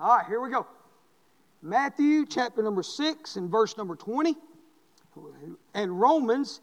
All right, here we go. Matthew chapter number 6 and verse number 20. And Romans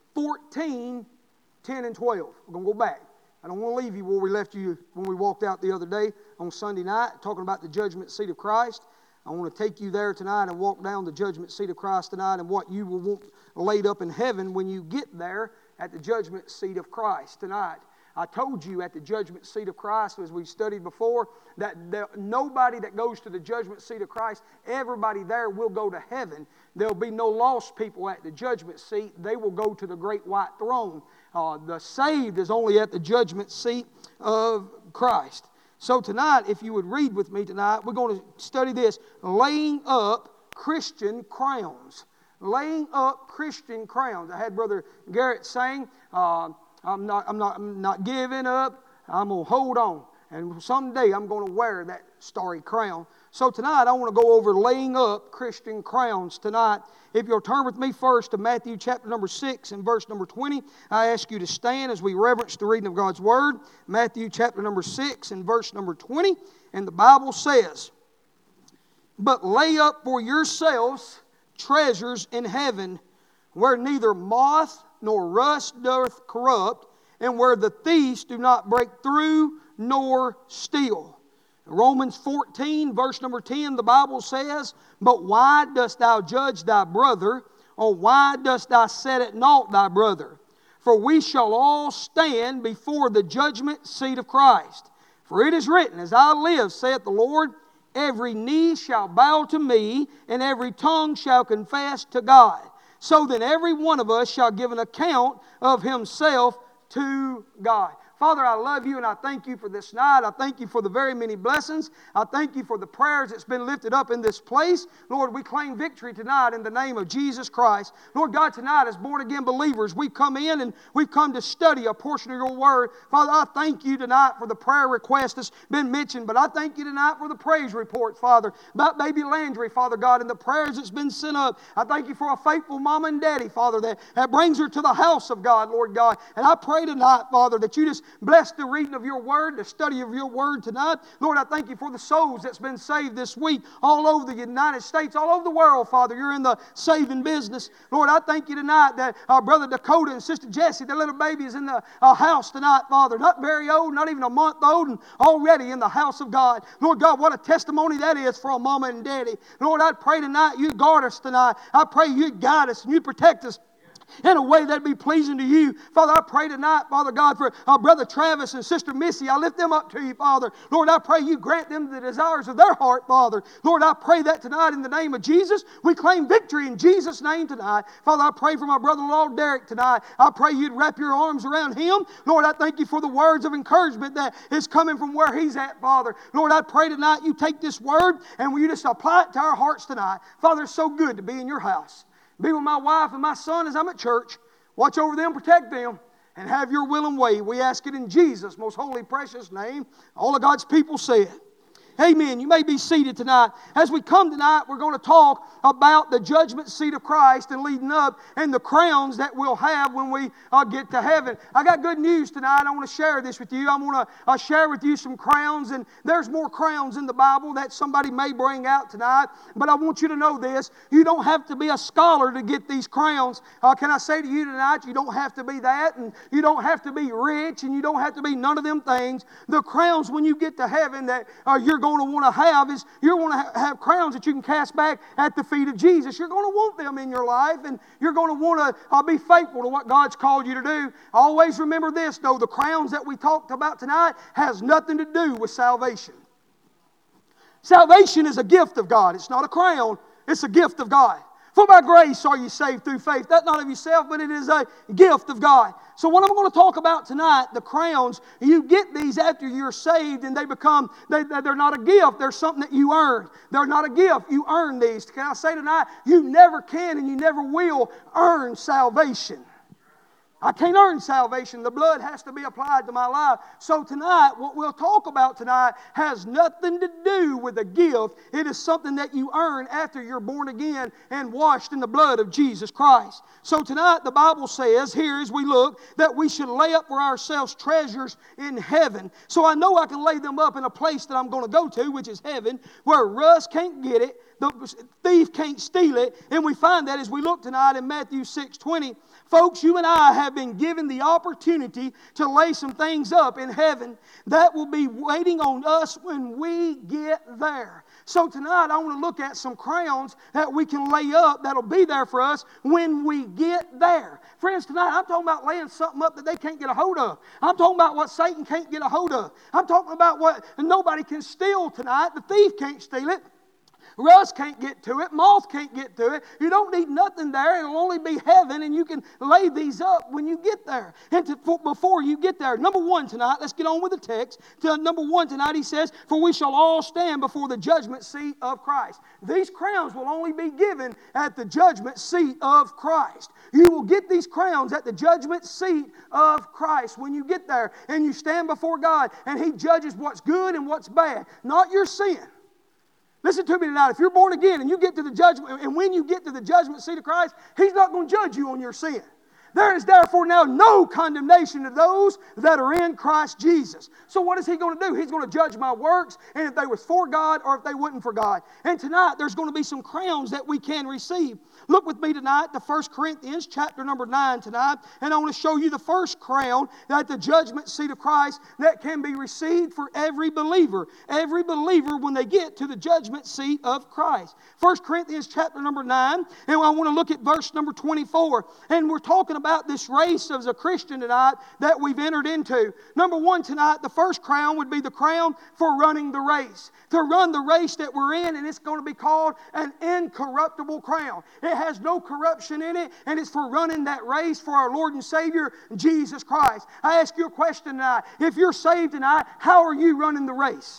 14, 10 and 12. We're going to go back. I don't want to leave you where we left you when we walked out the other day on Sunday night, talking about the judgment seat of Christ. I want to take you there tonight and walk down the judgment seat of Christ tonight and what you will want laid up in heaven when you get there at the judgment seat of Christ tonight. I told you at the judgment seat of Christ, as we studied before, that nobody that goes to the judgment seat of Christ, everybody there will go to heaven. There'll be no lost people at the judgment seat. They will go to the great white throne. The saved is only at the judgment seat of Christ. So tonight, if you would read with me tonight, we're going to study this, laying up Christian crowns. Laying up Christian crowns. I had Brother Garrett saying, I'm not giving up. I'm going to hold on. And someday I'm going to wear that starry crown. So tonight I want to go over laying up Christian crowns tonight. If you'll turn with me first to Matthew chapter number 6 and verse number 20. I ask you to stand as we reverence the reading of God's Word. Matthew chapter number 6 and verse number 20. And the Bible says, "But lay up for yourselves treasures in heaven, where neither moth nor rust doth corrupt, and where the thieves do not break through nor steal." Romans 14, verse number 10, the Bible says, "But why dost thou judge thy brother, or why dost thou set at naught thy brother? For we shall all stand before the judgment seat of Christ. For it is written, As I live, saith the Lord, every knee shall bow to me, and every tongue shall confess to God. So then every one of us shall give an account of himself to God." Father, I love you and I thank you for this night. I thank you for the very many blessings. I thank you for the prayers that's been lifted up in this place. Lord, we claim victory tonight in the name of Jesus Christ. Lord God, tonight as born-again believers, we've come in and we've come to study a portion of your word. Father, I thank you tonight for the prayer request that's been mentioned, but I thank you tonight for the praise report, Father, about baby Landry, Father God, and the prayers that's been sent up. I thank you for a faithful mama and daddy, Father, that brings her to the house of God, Lord God. And I pray tonight, Father, that you just bless the reading of your word, the study of your word tonight. Lord, I thank you for the souls that's been saved this week all over the United States, all over the world, Father. You're in the saving business. Lord, I thank you tonight that our brother Dakota and sister Jessie, their little baby, is in the house tonight, Father. Not very old, not even a month old, and already in the house of God. Lord God, what a testimony that is for a mama and daddy. Lord, I pray tonight you guard us tonight. I pray you guide us and you protect us in a way that be pleasing to you. Father, I pray tonight, Father God, for our brother Travis and sister Missy. I lift them up to you, Father. Lord, I pray you grant them the desires of their heart, Father. Lord, I pray that tonight in the name of Jesus. We claim victory in Jesus' name tonight. Father, I pray for my brother-in-law Derek tonight. I pray you'd wrap your arms around him. Lord, I thank you for the words of encouragement that is coming from where he's at, Father. Lord, I pray tonight you take this word and will you just apply it to our hearts tonight. Father, it's so good to be in your house. Be with my wife and my son as I'm at church. Watch over them, protect them, and have your will and way. We ask it in Jesus' most holy, precious name. All of God's people say it. Amen. You may be seated tonight. As we come tonight, we're going to talk about the judgment seat of Christ and leading up and the crowns that we'll have when we get to heaven. I got good news tonight. I want to share this with you. I want to share with you some crowns, and there's more crowns in the Bible that somebody may bring out tonight. But I want you to know this. You don't have to be a scholar to get these crowns. Can I say to you tonight, you don't have to be that, and you don't have to be rich, and you don't have to be none of them things. The crowns when you get to heaven that you're going to want to have is you're going to have crowns that you can cast back at the feet of Jesus. You're going to want them in your life, and you're going to want to be faithful to what God's called you to do. Always remember this, though. The crowns that we talked about tonight has nothing to do with salvation. Salvation is a gift of God. It's not a crown. It's a gift of God. For by grace are you saved through faith. That's not of yourself, but it is a gift of God. So what I'm going to talk about tonight, the crowns, you get these after you're saved, and they're not a gift. They're something that you earn. They're not a gift. You earn these. Can I say tonight, you never can and you never will earn salvation. I can't earn salvation. The blood has to be applied to my life. So tonight, what we'll talk about tonight has nothing to do with a gift. It is something that you earn after you're born again and washed in the blood of Jesus Christ. So tonight, the Bible says, here as we look, that we should lay up for ourselves treasures in heaven. So I know I can lay them up in a place that I'm going to go to, which is heaven, where rust can't get it, the thief can't steal it. And we find that as we look tonight in Matthew 6:20. Folks, you and I have been given the opportunity to lay some things up in heaven that will be waiting on us when we get there. So tonight I want to look at some crowns that we can lay up that'll be there for us when we get there. Friends, tonight I'm talking about laying something up that they can't get a hold of. I'm talking about what Satan can't get a hold of. I'm talking about what nobody can steal tonight. The thief can't steal it. Rust can't get to it. Moth can't get to it. You don't need nothing there. It'll only be heaven, and you can lay these up when you get there. And before you get there, number one tonight, let's get on with the text. Number one tonight, he says, for we shall all stand before the judgment seat of Christ. These crowns will only be given at the judgment seat of Christ. You will get these crowns at the judgment seat of Christ when you get there and you stand before God, and He judges what's good and what's bad, not your sin. Listen to me tonight. If you're born again and you get to the judgment, and when you get to the judgment seat of Christ, He's not going to judge you on your sin. There is therefore now no condemnation to those that are in Christ Jesus. So what is He going to do? He's going to judge my works, and if they was for God or if they wasn't for God. And tonight there's going to be some crowns that we can receive. Look with me tonight to 1 Corinthians chapter number 9 tonight, and I want to show you the first crown at the judgment seat of Christ that can be received for every believer. Every believer when they get to the judgment seat of Christ. 1 Corinthians chapter number 9, and I want to look at verse number 24. And we're talking about this race as a Christian tonight that we've entered into. Number one tonight, the first crown would be the crown for running the race. To run the race that we're in, and it's going to be called an incorruptible crown. It has no corruption in it, and it's for running that race for our Lord and Savior, Jesus Christ. I ask you a question tonight. If you're saved tonight, how are you running the race?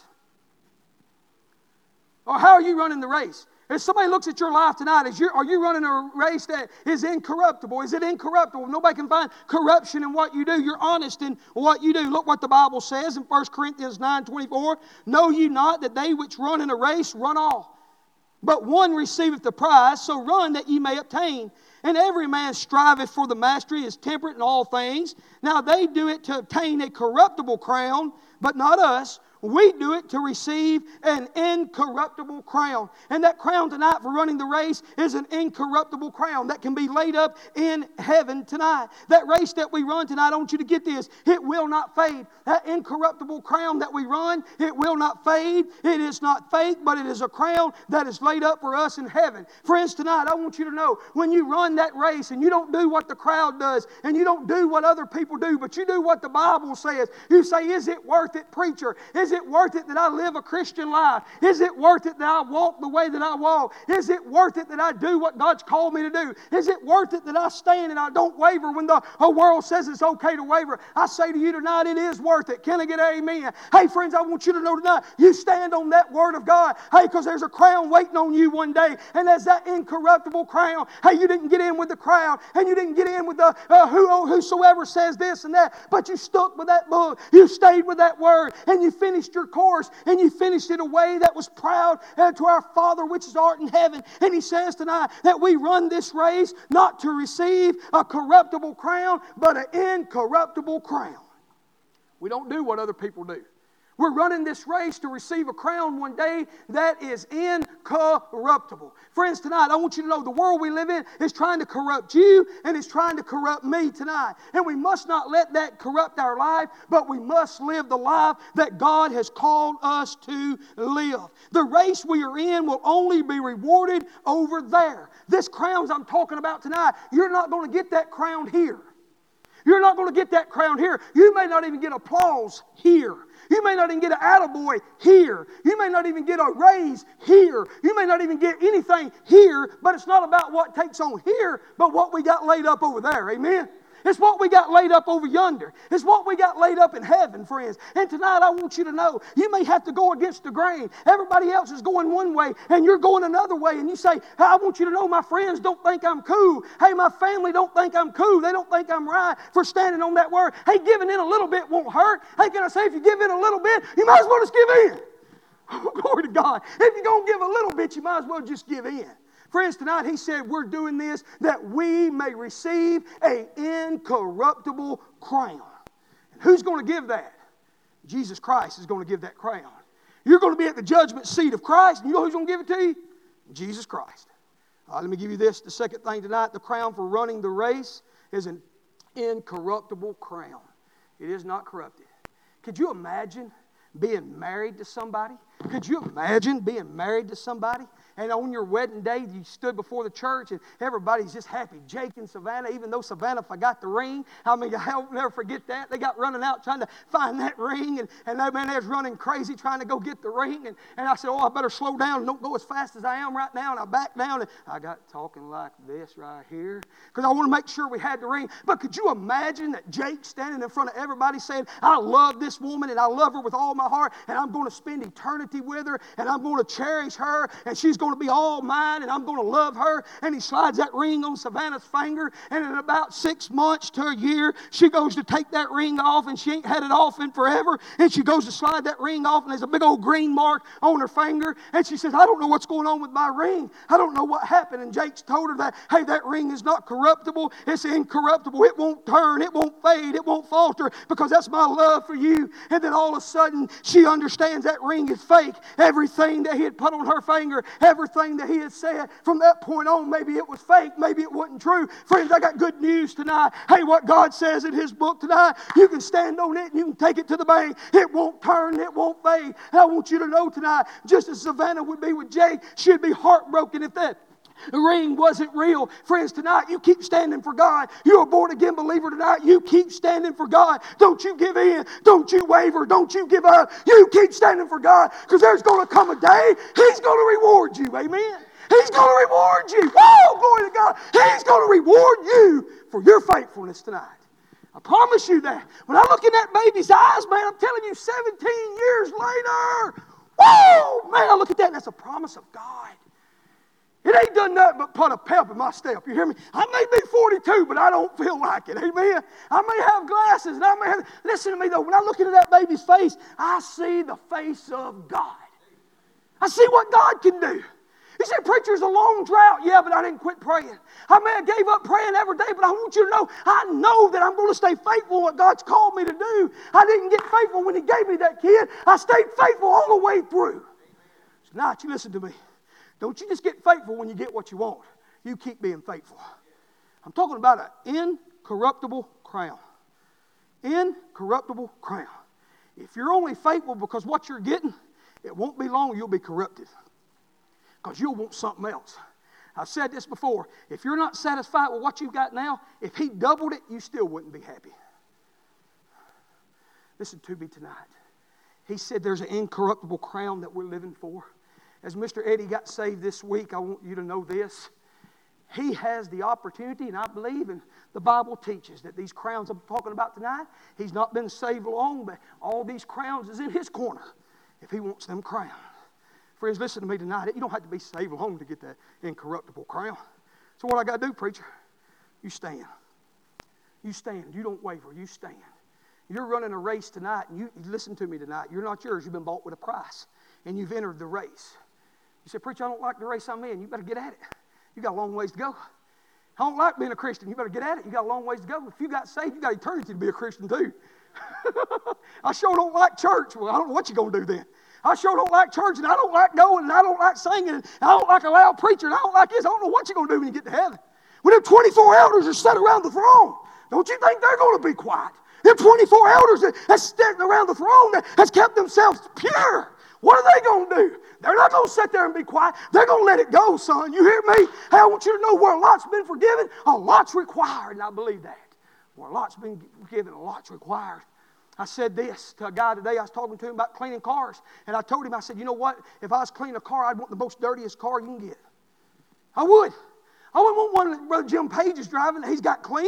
Or how are you running the race? If somebody looks at your life tonight, are you running a race that is incorruptible? Is it incorruptible? Nobody can find corruption in what you do. You're honest in what you do. Look what the Bible says in 1 Corinthians 9:24. Know ye not that they which run in a race run all, but one receiveth the prize, so run that ye may obtain. And every man striveth for the mastery, is temperate in all things. Now they do it to obtain a corruptible crown, but not us. We do it to receive an incorruptible crown. And that crown tonight for running the race is an incorruptible crown that can be laid up in heaven tonight. That race that we run tonight, I want you to get this. It will not fade. That incorruptible crown that we run, it will not fade. It is not fake, but it is a crown that is laid up for us in heaven. Friends, tonight I want you to know, when you run that race and you don't do what the crowd does and you don't do what other people do, but you do what the Bible says, you say, is it worth it, preacher? Is it worth it that I live a Christian life? Is it worth it that I walk the way that I walk? Is it worth it that I do what God's called me to do? Is it worth it that I stand and I don't waver when the whole world says it's okay to waver? I say to you tonight, it is worth it. Can I get an amen? Hey, friends, I want you to know tonight, you stand on that Word of God. Hey, because there's a crown waiting on you one day, and there's that incorruptible crown. Hey, you didn't get in with the crowd, and you didn't get in with the whosoever says this and that, but you stuck with that book. You stayed with that Word, and you finished your course, and you finished it a way that was proud to our Father which is art in heaven. And He says tonight that we run this race not to receive a corruptible crown, but an incorruptible crown. We don't do what other people do. We're running this race to receive a crown one day that is incorruptible. Friends, tonight I want you to know the world we live in is trying to corrupt you, and it's trying to corrupt me tonight. And we must not let that corrupt our life, but we must live the life that God has called us to live. The race we are in will only be rewarded over there. This crowns I'm talking about tonight, you're not going to get that crown here. You're not going to get that crown here. You may not even get applause here. You may not even get an attaboy here. You may not even get a raise here. You may not even get anything here, but it's not about what takes on here, but what we got laid up over there. Amen? It's what we got laid up over yonder. It's what we got laid up in heaven, friends. And tonight I want you to know, you may have to go against the grain. Everybody else is going one way and you're going another way. And you say, hey, I want you to know my friends don't think I'm cool. Hey, my family don't think I'm cool. They don't think I'm right for standing on that word. Hey, giving in a little bit won't hurt. Hey, can I say, if you give in a little bit, you might as well just give in. Glory to God. If you're going to give a little bit, you might as well just give in. Friends, tonight he said we're doing this that we may receive an incorruptible crown. And who's going to give that? Jesus Christ is going to give that crown. You're going to be at the judgment seat of Christ, and you know who's going to give it to you? Jesus Christ. Let me give you this. The second thing tonight, the crown for running the race is an incorruptible crown. It is not corrupted. Could you imagine being married to somebody? Could you imagine being married to somebody? And on your wedding day, you stood before the church and everybody's just happy. Jake and Savannah, even though Savannah forgot the ring, I'll never forget that. They got running out trying to find that ring. And that man, they was running crazy trying to go get the ring. And I said, I better slow down and don't go as fast as I am right now. And I backed down and I got talking like this right here because I want to make sure we had the ring. But could you imagine that Jake standing in front of everybody saying, I love this woman and I love her with all my heart and I'm going to spend eternity with her and I'm going to cherish her and she's going to be all mine and I'm going to love her. And he slides that ring on Savannah's finger, and in about 6 months to a year, she goes to take that ring off, and she ain't had it off in forever, and she goes to slide that ring off, and there's a big old green mark on her finger, and she says, I don't know what's going on with my ring. I don't know what happened. And Jake's told her that, hey, that ring is not corruptible. It's incorruptible. It won't turn. It won't fade. It won't falter because that's my love for you. And then all of a sudden, she understands that ring is fake. Everything that he had put on her finger, everything that he had said from that point on, maybe it was fake, maybe it wasn't true. Friends, I got good news tonight. Hey, what God says in his book tonight, you can stand on it and you can take it to the bank. It won't turn, it won't fade. And I want you to know tonight, just as Savannah would be with Jake, she'd be heartbroken if that ring wasn't real. Friends, tonight you keep standing for God. You're a born again believer tonight. You keep standing for God. Don't you give in. Don't you waver. Don't you give up. You keep standing for God, because there's going to come a day he's going to reward you. Amen. He's going to reward you. Whoa, glory to God. He's going to reward you for your faithfulness tonight. I promise you that. When I look in that baby's eyes, man, I'm telling you, 17 years later, whoa, man, I look at that and that's a promise of God. It ain't done nothing but put a pep in my step. You hear me? I may be 42, but I don't feel like it. Amen? I may have glasses, and I may have... Listen to me, though. When I look into that baby's face, I see the face of God. I see what God can do. You say, preacher, it's a long drought. Yeah, but I didn't quit praying. I may have gave up praying every day, but I want you to know, I know that I'm going to stay faithful in what God's called me to do. I didn't get faithful when he gave me that kid. I stayed faithful all the way through. So now, you listen to me. Don't you just get faithful when you get what you want. You keep being faithful. I'm talking about an incorruptible crown. Incorruptible crown. If you're only faithful because what you're getting, it won't be long you'll be corrupted. Because you'll want something else. I've said this before. If you're not satisfied with what you've got now, if he doubled it, you still wouldn't be happy. Listen to me tonight. He said there's an incorruptible crown that we're living for. As Mr. Eddie got saved this week, I want you to know this. He has the opportunity, and I believe, and the Bible teaches that these crowns I'm talking about tonight, he's not been saved long, but all these crowns is in his corner if he wants them crowns. Friends, listen to me tonight. You don't have to be saved long to get that incorruptible crown. So what I got to do, preacher? You stand. You stand. You don't waver. You stand. You're running a race tonight, and you listen to me tonight. You're not yours. You've been bought with a price, and you've entered the race. You say, preacher, I don't like the race I'm in. You better get at it. You got a long ways to go. I don't like being a Christian. You better get at it. You got a long ways to go. If you got saved, you got eternity to be a Christian too. I sure don't like church. Well, I don't know what you're going to do then. I sure don't like church, and I don't like going, and I don't like singing, and I don't like a loud preacher, and I don't like this. I don't know what you're going to do when you get to heaven. When them 24 elders are sitting around the throne, don't you think they're going to be quiet? Them 24 elders that's sitting around the throne that's kept themselves pure. What are they going to do? They're not going to sit there and be quiet. They're going to let it go, son. You hear me? Hey, I want you to know where a lot's been forgiven, a lot's required, and I believe that. Where a lot's been forgiven, a lot's required. I said this to a guy today. I was talking to him about cleaning cars, and I told him, I said, you know what? If I was cleaning a car, I'd want the most dirtiest car you can get. I would. I wouldn't want one that Brother Jim Page is driving that he's got clean.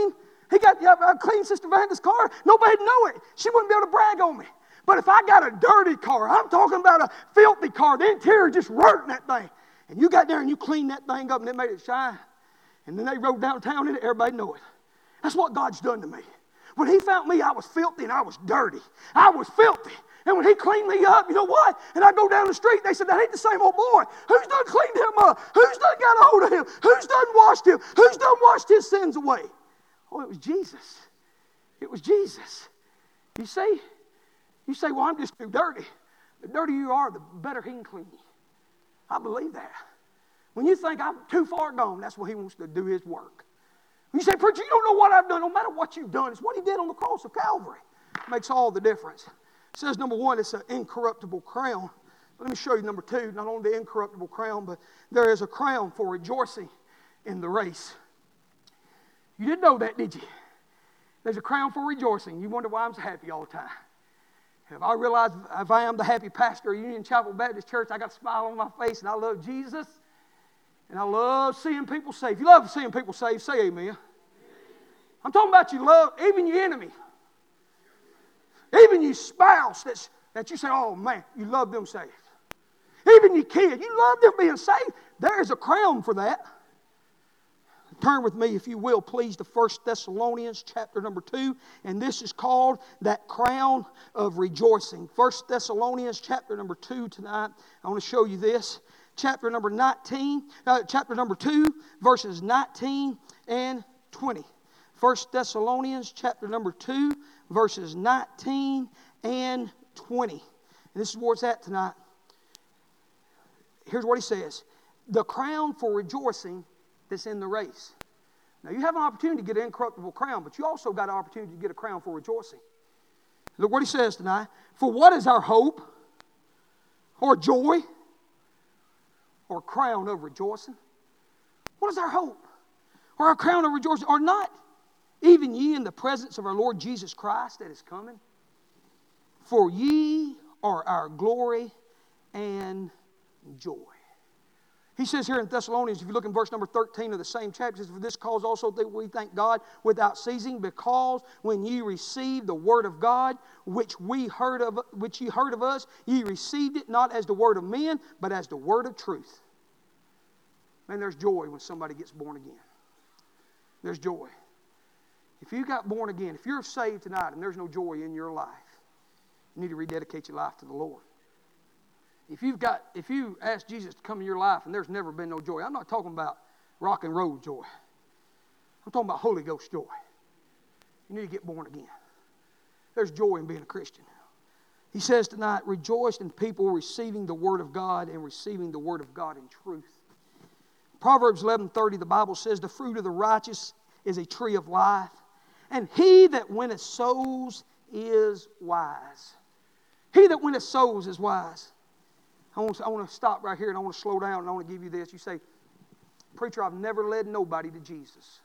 I cleaned Sister Vanda's car. Nobody'd know it. She wouldn't be able to brag on me. But if I got a dirty car, I'm talking about a filthy car, the interior just rotting that thing. And you got there and you cleaned that thing up and it made it shine. And then they rode downtown in it, everybody know it. That's what God's done to me. When He found me, I was filthy and I was dirty. I was filthy. And when He cleaned me up, you know what? And I go down the street, they said, that ain't the same old boy. Who's done cleaned him up? Who's done got a hold of him? Who's done washed him? Who's done washed his sins away? Oh, it was Jesus. It was Jesus. You see? You say, well, I'm just too dirty. The dirtier you are, the better He can clean you. I believe that. When you think I'm too far gone, that's when He wants to do His work. When you say, preacher, you don't know what I've done. No matter what you've done, it's what He did on the cross of Calvary. It makes all the difference. It says, number one, it's an incorruptible crown. Let me show you number two, not only the incorruptible crown, but there is a crown for rejoicing in the race. You didn't know that, did you? There's a crown for rejoicing. You wonder why I'm so happy all the time. If I realize if I am the happy pastor of Union Chapel Baptist Church, I got a smile on my face and I love Jesus. And I love seeing people saved. If you love seeing people saved, say amen. I'm talking about you love even your enemy. Even your spouse that you say, oh man, you love them saved. Even your kid, you love them being saved. There is a crown for that. Turn with me, if you will, please, to 1 Thessalonians chapter number 2. And this is called that crown of rejoicing. 1 Thessalonians chapter number 2 tonight. I want to show you this. Chapter number 2, verses 19 and 20. 1 Thessalonians chapter number 2, verses 19 and 20. And this is where it's at tonight. Here's what he says. The crown for rejoicing that's in the race. Now, you have an opportunity to get an incorruptible crown, but you also got an opportunity to get a crown for rejoicing. Look what he says tonight. For what is our hope, or joy, or crown of rejoicing? What is our hope, or our crown of rejoicing? Are not even ye in the presence of our Lord Jesus Christ that is coming? For ye are our glory and joy. He says here in Thessalonians, if you look in verse number 13 of the same chapter, he says, for this cause also that we thank God without ceasing, because when ye received the word of God, which ye heard of us, ye received it not as the word of men, but as the word of truth. Man, there's joy when somebody gets born again. There's joy. If you got born again, if you're saved tonight and there's no joy in your life, you need to rededicate your life to the Lord. If you ask Jesus to come in your life and there's never been no joy, I'm not talking about rock and roll joy. I'm talking about Holy Ghost joy. You need to get born again. There's joy in being a Christian. He says tonight, rejoice in people receiving the Word of God and receiving the Word of God in truth. Proverbs 11:30, the Bible says, the fruit of the righteous is a tree of life, and he that winneth souls is wise. He that winneth souls is wise. I want to stop right here and I want to slow down and I want to give you this. You say, preacher, I've never led nobody to Jesus.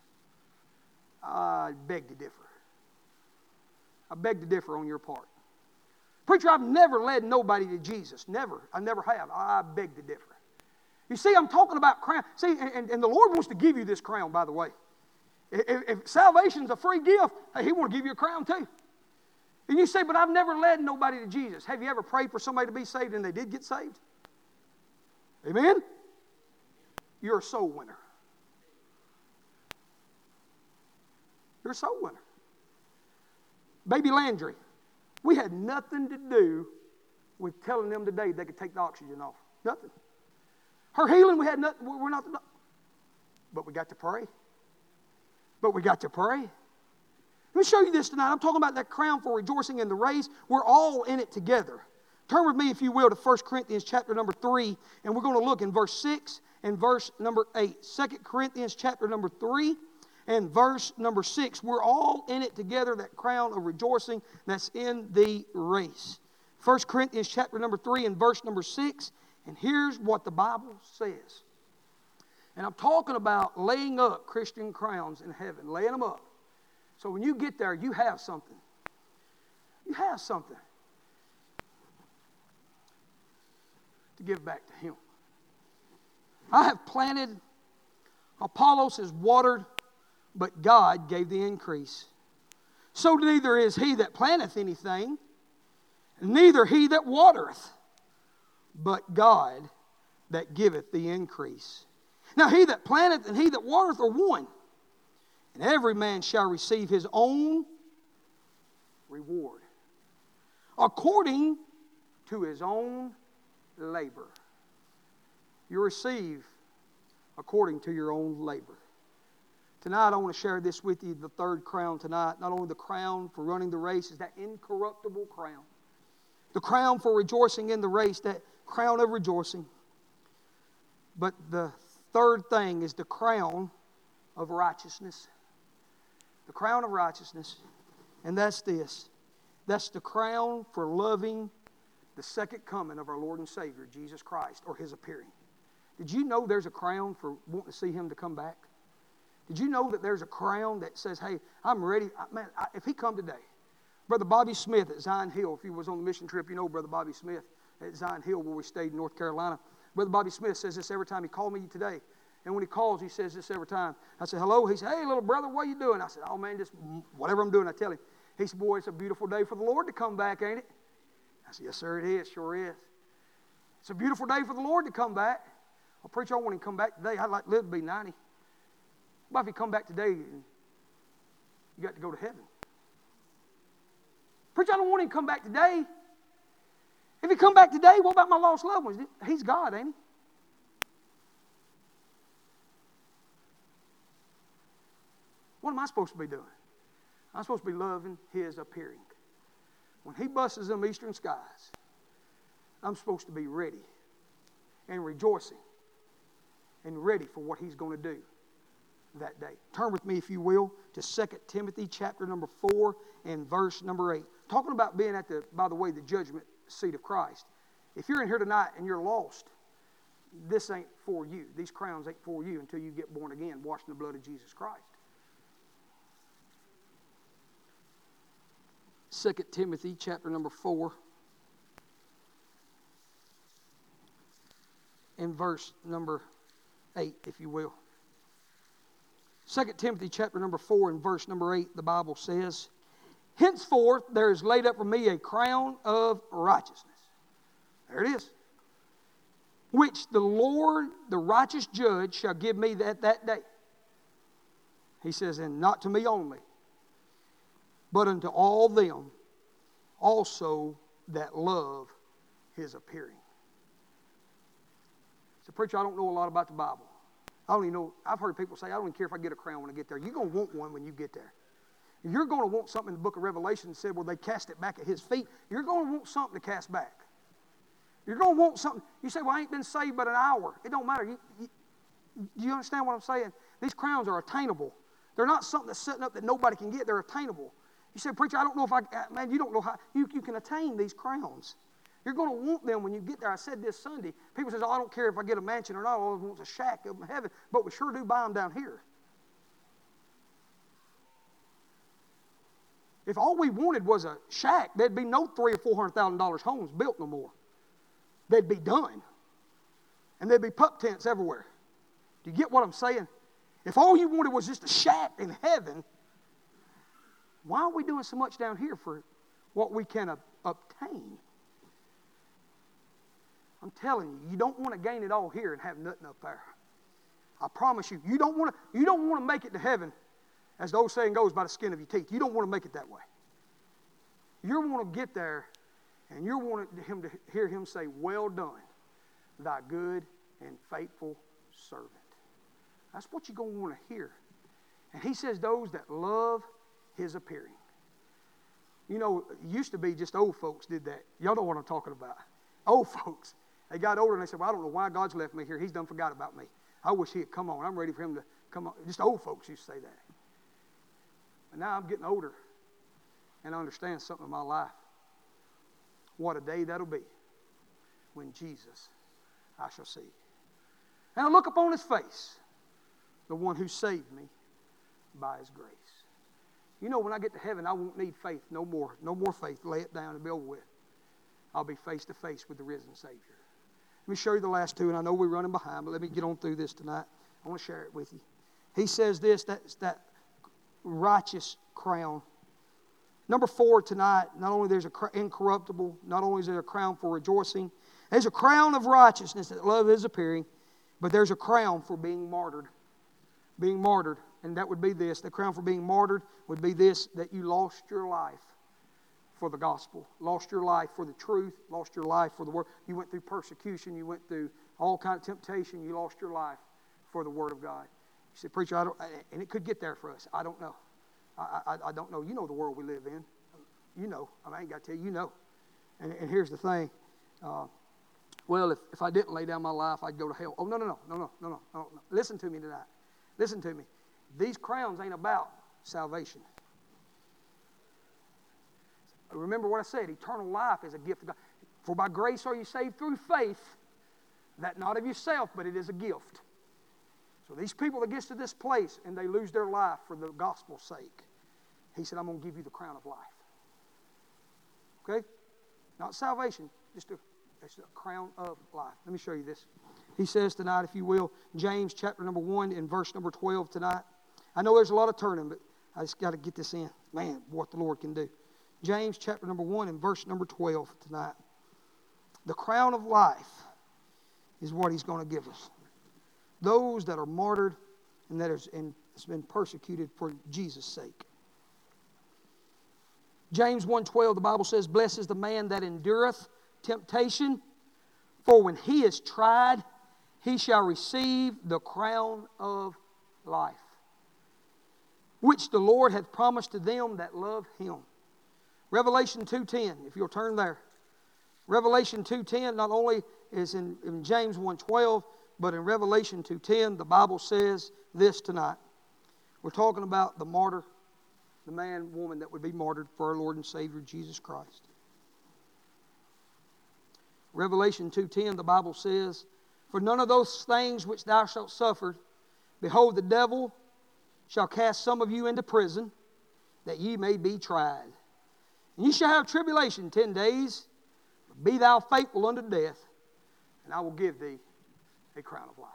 I beg to differ. I beg to differ on your part. Preacher, I've never led nobody to Jesus. Never. I never have. I beg to differ. You see, I'm talking about crown. See, and the Lord wants to give you this crown, by the way. If salvation's a free gift, hey, He wants to give you a crown too. And you say, but I've never led nobody to Jesus. Have you ever prayed for somebody to be saved and they did get saved? Amen? You're a soul winner. You're a soul winner. Baby Landry, we had nothing to do with telling them today they could take the oxygen off. Nothing. Her healing, we had nothing. We're not. But we got to pray. Let me show you this tonight. I'm talking about that crown for rejoicing in the race. We're all in it together. Turn with me, if you will, to 1 Corinthians chapter number 3, and we're going to look in verse 6 and verse number 8. 2 Corinthians chapter number 3 and verse number 6. We're all in it together, that crown of rejoicing that's in the race. 1 Corinthians chapter number 3 and verse number 6, and here's what the Bible says. And I'm talking about laying up Christian crowns in heaven, laying them up. So when you get there, you have something. You have something to give back to Him. I have planted, Apollos has watered, but God gave the increase. So neither is he that planteth anything, neither he that watereth, but God that giveth the increase. Now he that planteth and he that watereth are one, and every man shall receive his own reward, according to his own labor. You receive according to your own labor. Tonight I want to share this with you, the third crown tonight. Not only the crown for running the race is that incorruptible crown. The crown for rejoicing in the race, that crown of rejoicing. But the third thing is the crown of righteousness. The crown of righteousness. And that's this. That's the crown for loving the second coming of our Lord and Savior, Jesus Christ, or His appearing. Did you know there's a crown for wanting to see Him to come back? Did you know that there's a crown that says, hey, I'm ready. Man, if He come today. Brother Bobby Smith at Zion Hill, if he was on the mission trip, you know Brother Bobby Smith at Zion Hill where we stayed in North Carolina. Brother Bobby Smith says this every time. He called me today. And when he calls, he says this every time. I said, hello. He said, hey, little brother, what are you doing? I said, oh, man, just whatever I'm doing, I tell him. He said, boy, it's a beautiful day for the Lord to come back, ain't it? I said, yes, sir, it is. Sure is. It's a beautiful day for the Lord to come back. Well, preacher, I want him to come back today. I'd like to live to be 90. What if he come back today and you got to go to heaven? Preacher, I don't want him to come back today. If he come back today, what about my lost loved ones? He's God, ain't he? What am I supposed to be doing? I'm supposed to be loving His appearing. When He busts them eastern skies, I'm supposed to be ready and rejoicing and ready for what He's going to do that day. Turn with me, if you will, to 2 Timothy chapter number 4 and verse number 8. Talking about being at by the way, the judgment seat of Christ. If you're in here tonight and you're lost, this ain't for you. These crowns ain't for you until you get born again, washed in the blood of Jesus Christ. 2 Timothy chapter number 4 and verse number 8, if you will. 2 Timothy chapter number 4 and verse number 8, the Bible says, henceforth there is laid up for me a crown of righteousness. There it is. Which the Lord, the righteous judge, shall give me that day. He says, and not to me only, but unto all them also that love His appearing. So, preacher, I don't know a lot about the Bible. I don't even know. I've heard people say, I don't even care if I get a crown when I get there. You're going to want one when you get there. If you're going to want something in the book of Revelation that said, well, they cast it back at His feet. You're going to want something to cast back. You're going to want something. You say, well, I ain't been saved but an hour. It don't matter. Do you understand what I'm saying? These crowns are attainable. They're not something that's setting up that nobody can get. They're attainable. You say, preacher, I don't know if man, you don't know how you can attain these crowns. You're going to want them when you get there. I said this Sunday. People say, oh, I don't care if I get a mansion or not. All I want is a shack up in heaven. But we sure do buy them down here. If all we wanted was a shack, there'd be no $300,000 or $400,000 homes built no more. They'd be done. And there'd be pup tents everywhere. Do you get what I'm saying? If all you wanted was just a shack in heaven, why are we doing so much down here for what we can obtain? I'm telling you, you don't want to gain it all here and have nothing up there. I promise you, you don't want to make it to heaven, as the old saying goes, by the skin of your teeth. You don't want to make it that way. You want to get there, and you want to hear Him say, well done, thy good and faithful servant. That's what you're going to want to hear. And He says those that love His appearing. You know, it used to be just old folks did that. Y'all know what I'm talking about. Old folks. They got older and they said, well, I don't know why God's left me here. He's done forgot about me. I wish He had come on. I'm ready for Him to come on. Just old folks used to say that. But now I'm getting older and I understand something in my life. What a day that'll be when Jesus I shall see. And I look upon His face, the one who saved me by His grace. You know, when I get to heaven, I won't need faith no more. No more faith. Lay it down and be over with. I'll be face to face with the risen Savior. Let me show you the last two, and I know we're running behind, but let me get on through this tonight. I want to share it with you. He says this, that righteous crown. Number 4 tonight, not only there's an incorruptible, not only is there a crown for rejoicing, there's a crown of righteousness that love is appearing, but there's a crown for being martyred. Being martyred, and that would be this. The crown for being martyred would be this, that you lost your life for the gospel, lost your life for the truth, lost your life for the word. You went through persecution, you went through all kind of temptation, you lost your life for the word of God. You said, preacher, and it could get there for us. I don't know. I don't know. You know the world we live in. You know. I ain't got to tell you. You know. And here's the thing. Well, if I didn't lay down my life, I'd go to hell. Oh, no. Listen to me tonight. Listen to me. These crowns ain't about salvation. Remember what I said. Eternal life is a gift of God. For by grace are you saved through faith, that not of yourself, but it is a gift. So these people that gets to this place and they lose their life for the gospel's sake, he said, I'm going to give you the crown of life. Okay? Not salvation, just a crown of life. Let me show you this. He says tonight, if you will, James chapter number 1 and verse number 12 tonight. I know there's a lot of turning, but I just got to get this in. Man, what the Lord can do. James chapter number 1 and verse number 12 tonight. The crown of life is what he's going to give us. Those that are martyred and that has been persecuted for Jesus' sake. James 1:12, the Bible says, blessed is the man that endureth temptation, for when he is tried, he shall receive the crown of life, which the Lord hath promised to them that love him. Revelation 2:10, if you'll turn there. Revelation 2:10 not only is in James 1:12, but in Revelation 2:10, the Bible says this tonight. We're talking about the martyr, the man, woman that would be martyred for our Lord and Savior, Jesus Christ. Revelation 2:10, the Bible says, for none of those things which thou shalt suffer, behold, the devil shall cast some of you into prison, that ye may be tried. And ye shall have tribulation 10 days, but be thou faithful unto death, and I will give thee a crown of life.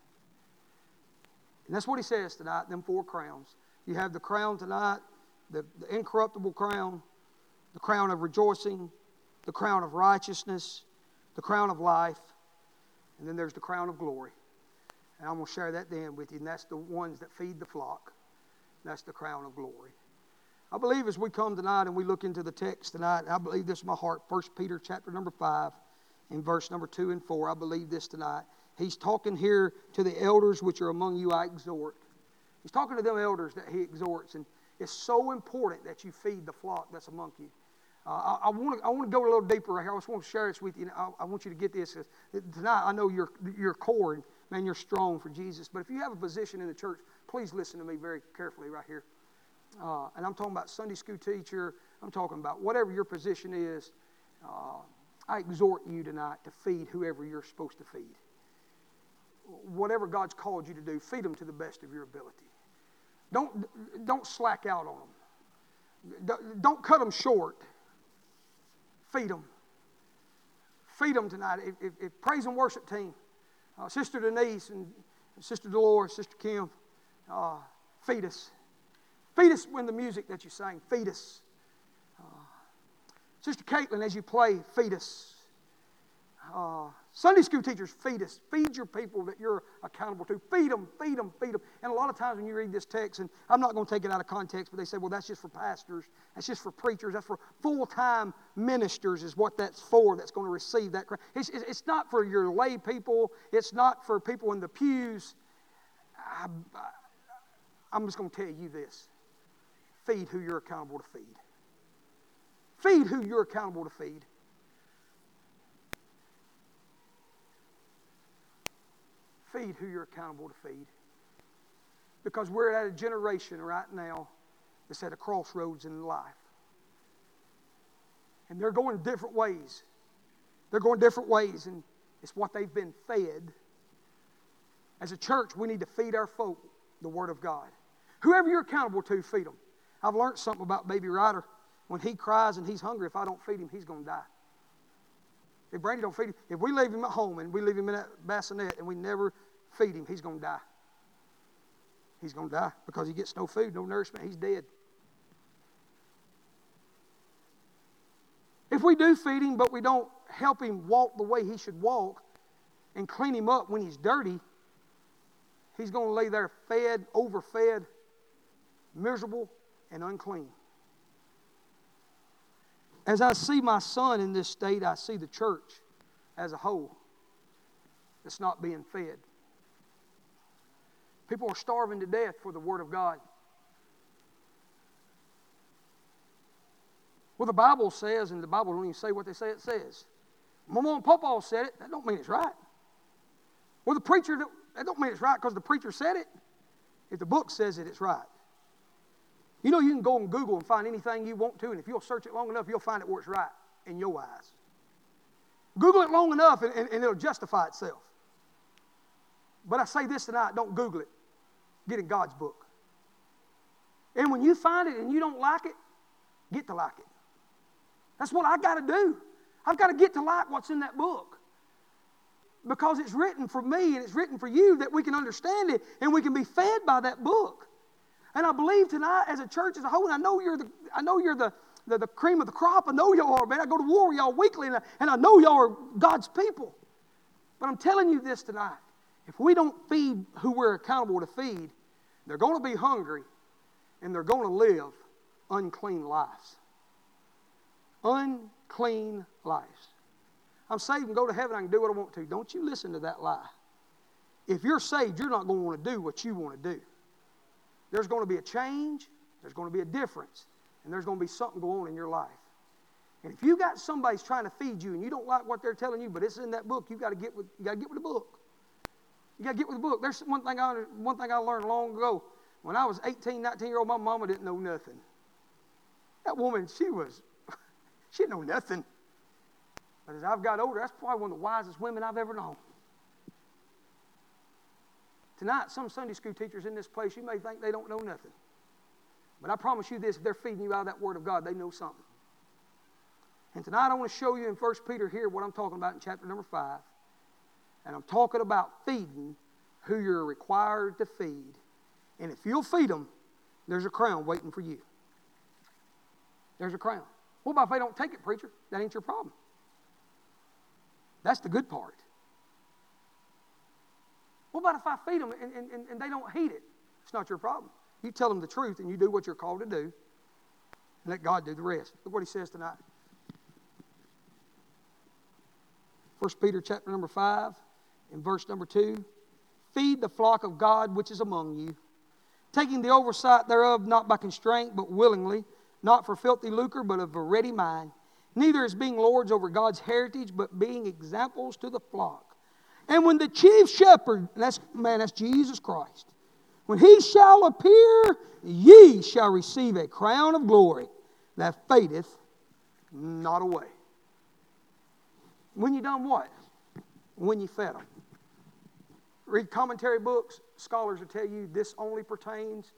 And that's what he says tonight, them 4 crowns. You have the crown tonight, the incorruptible crown, the crown of rejoicing, the crown of righteousness, the crown of life, and then there's the crown of glory. And I'm going to share that then with you, and that's the ones that feed the flock. That's the crown of glory. I believe as we come tonight and we look into the text tonight, and I believe this in my heart, 1 Peter chapter number 5, in verse number 2 and 4, I believe this tonight. He's talking here to the elders which are among you, I exhort. He's talking to them elders that he exhorts, and it's so important that you feed the flock that's among you. I want to go a little deeper right here. I just want to share this with you. I want you to get this. Tonight, I know you're core, and man, you're strong for Jesus. But if you have a position in the church, please listen to me very carefully right here. And I'm talking about Sunday school teacher. I'm talking about whatever your position is. I exhort you tonight to feed whoever you're supposed to feed. Whatever God's called you to do, feed them to the best of your ability. Don't slack out on them. Don't cut them short. Feed them. Feed them tonight. If praise and worship team, Sister Denise and Sister Dolores, Sister Kim, feed us. Feed us when the music that you sing, feed us. Sister Caitlin, as you play, feed us. Sunday school teachers, feed us. Feed your people that you're accountable to. Feed them, feed them, feed them. And a lot of times when you read this text, and I'm not going to take it out of context, but they say, well, that's just for pastors. That's just for preachers. That's for full-time ministers is what that's for, that's going to receive that. It's not for your lay people. It's not for people in the pews. I'm just going to tell you this. Feed who you're accountable to feed. Feed who you're accountable to feed. Feed who you're accountable to feed. Because we're at a generation right now that's at a crossroads in life. And they're going different ways. They're going different ways, and it's what they've been fed. As a church, we need to feed our folk the Word of God. Whoever you're accountable to, feed them. I've learned something about Baby Ryder. When he cries and he's hungry, if I don't feed him, he's going to die. If Brandy don't feed him, if we leave him at home and we leave him in that bassinet and we never feed him, he's going to die. he's going to die because he gets no food, no nourishment. He's dead. If we do feed him, but we don't help him walk the way he should walk and clean him up when he's dirty, he's going to lay there fed, overfed, miserable, and unclean. As I see my son in this state, I see the church as a whole that's not being fed. People are starving to death for the Word of God. Well, the Bible says, and the Bible don't even say what they say it says. Mama and Papa said it, that don't mean it's right. Well, the preacher, that don't mean it's right because the preacher said it. If the book says it, it's right. You know, you can go on Google and find anything you want to, and if you'll search it long enough, you'll find it where it's right in your eyes. Google it long enough, and it'll justify itself. But I say this tonight, don't Google it. Get in God's book. And when you find it and you don't like it, get to like it. That's what I got to do. I've got to get to like what's in that book. Because it's written for me and it's written for you that we can understand it and we can be fed by that book. And I believe tonight as a church as a whole, and I know you're the cream of the crop. I know y'all are, man. I go to war with y'all weekly, and I know y'all are God's people. But I'm telling you this tonight. If we don't feed who we're accountable to feed, they're going to be hungry and they're going to live unclean lives. Unclean lives. I'm saved and go to heaven. I can do what I want to. Don't you listen to that lie. If you're saved, you're not going to want to do what you want to do. There's going to be a change. There's going to be a difference. And there's going to be something going on in your life. And if you got somebody's trying to feed you and you don't like what they're telling you, but it's in that book, you got to get with the book. You got to get with the book. There's one thing I learned long ago. When I was 18, 19-year-old, my mama didn't know nothing. That woman, she didn't know nothing. But as I've got older, that's probably one of the wisest women I've ever known. Tonight, some Sunday school teachers in this place, you may think they don't know nothing. But I promise you this, if they're feeding you out of that Word of God, they know something. And tonight I want to show you in 1 Peter here what I'm talking about in chapter number 5. And I'm talking about feeding who you're required to feed. And if you'll feed them, there's a crown waiting for you. There's a crown. What about if they don't take it, preacher? That ain't your problem. That's the good part. What about if I feed them and they don't heed it? It's not your problem. You tell them the truth and you do what you're called to do. And let God do the rest. Look what he says tonight. 1 Peter chapter number 5 and verse number 2. Feed the flock of God which is among you, taking the oversight thereof not by constraint but willingly, not for filthy lucre but of a ready mind, neither as being lords over God's heritage but being examples to the flock. And when the chief shepherd, and that's Jesus Christ, when he shall appear, ye shall receive a crown of glory that fadeth not away. When you done what? When you fed them. Read commentary books, scholars will tell you this only pertains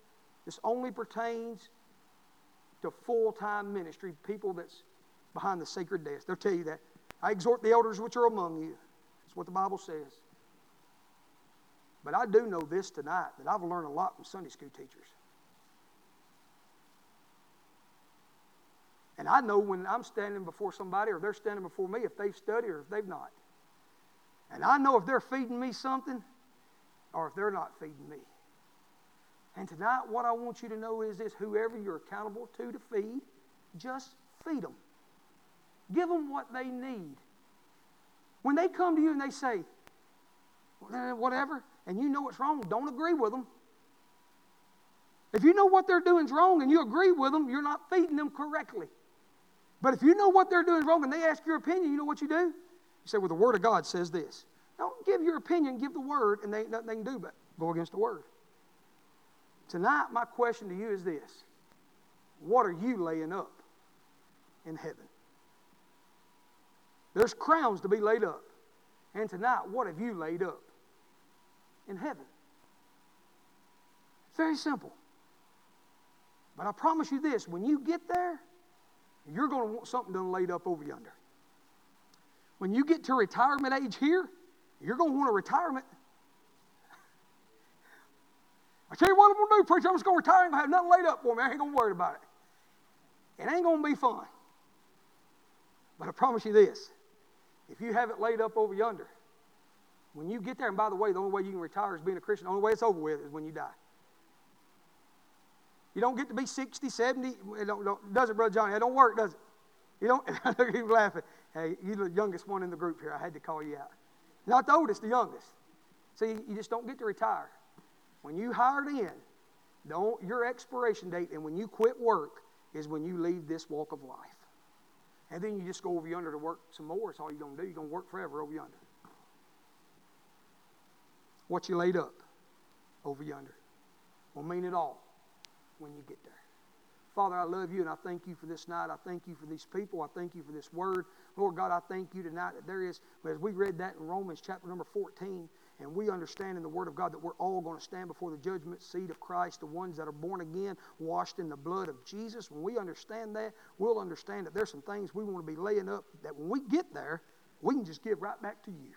to full-time ministry, people that's behind the sacred desk. They'll tell you that. I exhort the elders which are among you. That's what the Bible says. But I do know this tonight, that I've learned a lot from Sunday school teachers. And I know when I'm standing before somebody or they're standing before me if they've studied or if they've not. And I know if they're feeding me something or if they're not feeding me. And tonight what I want you to know is this: whoever you're accountable to feed, just feed them. Give them what they need. When they come to you and they say, whatever, and you know it's wrong, don't agree with them. If you know what they're doing is wrong and you agree with them, you're not feeding them correctly. But if you know what they're doing is wrong and they ask your opinion, you know what you do? You say, well, the Word of God says this. Don't give your opinion, give the Word, and they ain't nothing they can do but go against the Word. Tonight, my question to you is this: what are you laying up in heaven? There's crowns to be laid up. And tonight, what have you laid up in heaven? It's very simple. But I promise you this: when you get there, you're going to want something done laid up over yonder. When you get to retirement age here, you're going to want a retirement. I tell you what I'm going to do, preacher. I'm just going to retire. I ain't going to have nothing laid up for me. I ain't going to worry about it. It ain't going to be fun. But I promise you this. If you have it laid up over yonder, when you get there, and by the way, the only way you can retire is being a Christian. The only way it's over with is when you die. You don't get to be 60, 70. Does it, Brother Johnny? It don't work, does it? You don't. Look at you laughing. Hey, you're the youngest one in the group here. I had to call you out. Not the oldest, the youngest. See, you just don't get to retire. When you hired in, your expiration date and when you quit work is when you leave this walk of life. And then you just go over yonder to work some more. That's all you're going to do. You're going to work forever over yonder. What you laid up over yonder will mean it all when you get there. Father, I love you and I thank you for this night. I thank you for these people. I thank you for this word. Lord God, I thank you tonight that there is, as we read that in Romans chapter number 14, and we understand in the Word of God that we're all going to stand before the judgment seat of Christ, the ones that are born again, washed in the blood of Jesus. When we understand that, we'll understand that there's some things we want to be laying up that when we get there, we can just give right back to you.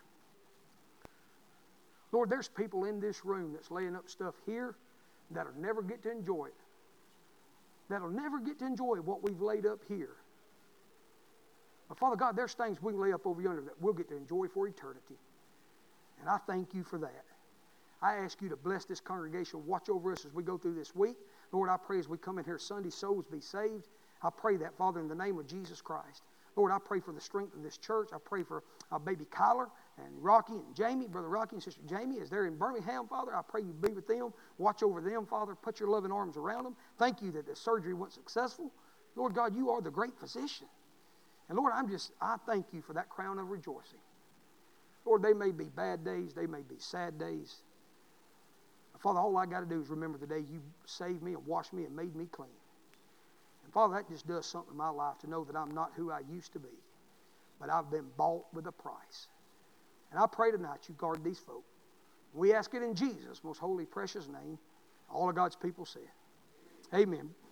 Lord, there's people in this room that's laying up stuff here that'll never get to enjoy it. That'll never get to enjoy what we've laid up here. But Father God, there's things we can lay up over yonder that we'll get to enjoy for eternity. And I thank you for that. I ask you to bless this congregation, watch over us as we go through this week. Lord, I pray as we come in here Sunday, souls be saved. I pray that, Father, in the name of Jesus Christ. Lord, I pray for the strength of this church. I pray for baby Kyler and Rocky and Jamie, Brother Rocky and Sister Jamie, as they're in Birmingham, Father. I pray you be with them. Watch over them, Father. Put your loving arms around them. Thank you that the surgery went successful. Lord God, you are the great physician. And Lord, I thank you for that crown of rejoicing. Lord, they may be bad days. They may be sad days. But Father, all I got to do is remember the day you saved me and washed me and made me clean. And Father, that just does something in my life to know that I'm not who I used to be. But I've been bought with a price. And I pray tonight you guard these folk. We ask it in Jesus' most holy, precious name. All of God's people said, amen.